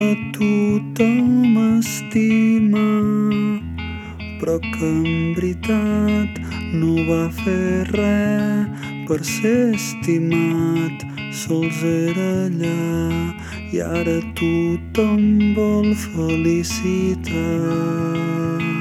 Tothom estima, però que en veritat no va fer res per ser estimat, sols era allà i ara tothom vol felicitat.